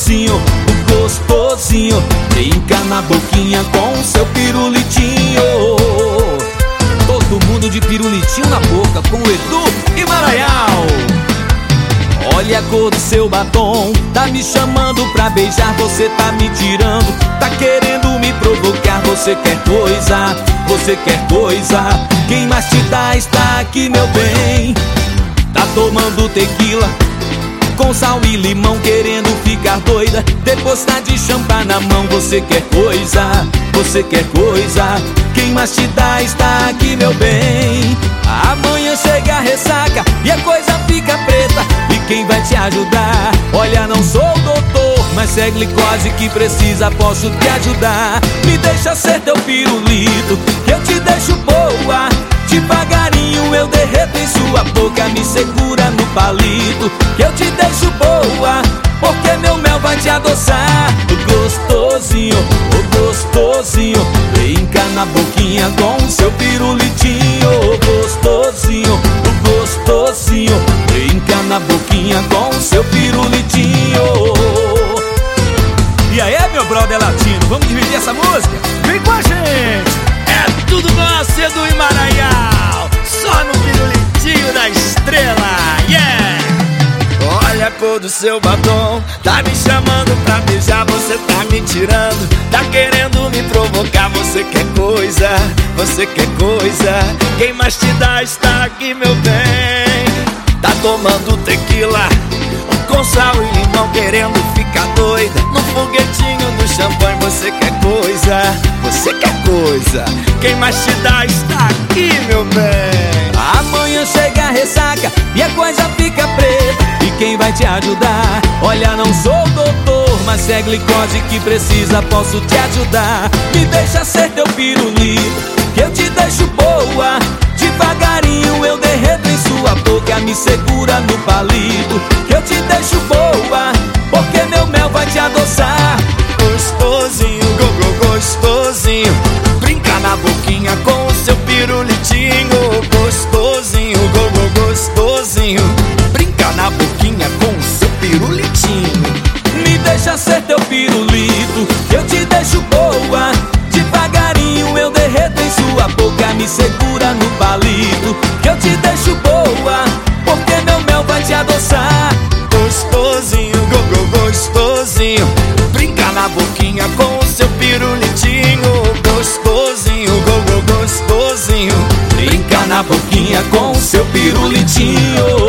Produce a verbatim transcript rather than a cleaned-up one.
gostosinho, o gostosinho, brinca na boquinha com o seu pirulitinho. Todo mundo de pirulitinho na boca com o Edu e Maranhão. Olha a cor do seu batom, tá me chamando pra beijar, você tá me tirando, tá querendo me provocar. Você quer coisa, você quer coisa, quem mais te dá está aqui, meu bem. Tá tomando tequila com sal e limão, querendo ficar doida, depois tá de champanhe na mão. Você quer coisa, você quer coisa, quem mais te dá está aqui, meu bem. Amanhã chega a ressaca e a coisa fica preta, e quem vai te ajudar? Olha, não sou doutor, mas se é glicose que precisa, posso te ajudar. Me deixa ser teu pirulito, que eu te deixo boa, devagarinho eu derreto em sua boca. Me segura no palito, que eu te deixo boa, porque meu mel vai te adoçar. O gostosinho, o gostosinho, brinca na boquinha com o seu pirulitinho. O gostosinho, o gostosinho, brinca na boquinha com o seu pirulitinho. E aí, meu brother latino, vamos dividir essa música? Vem com a gente! É tudo nosso, Edu e Maranhão, só no pirulitinho da estrela, yeah! Olha a cor do seu batom, tá me chamando pra beijar, você tá me tirando, tá querendo me provocar. Você quer coisa, você quer coisa, quem mais te dá está aqui, meu bem. Tá tomando tequila com sal e limão, querendo ficar doida, no foguetinho do champanhe. Você quer coisa, você quer coisa, quem mais te dá está aqui, meu bem. Amanhã chega a ressaca e a coisa fica preta, e quem vai te ajudar? Olha, não sou doutor, mas se é glicose que precisa, posso te ajudar. Me deixa ser teu pirulito, que eu te deixo boa, devagarinho eu derreto em sua boca. Me segura no palito, que eu te deixo boa, porque meu mel vai te adoçar. Gostosinho, go, go, gostosinho, brinca na boquinha com o seu pirulitinho. Gostosinho, go, go, gostosinho, brinca na boquinha com o seu pirulitinho. Me deixa ser teu pirulito, que eu te deixo boa, devagarinho eu derreto em sua boca. Me segura no palito, que eu te deixo boa, porque meu mel vai te adoçar. Gostosinho, go, go, gostosinho, brinca na boquinha com o seu pirulitinho. Gostosinho, go, go, gostosinho, brinca na boquinha com o seu pirulitinho.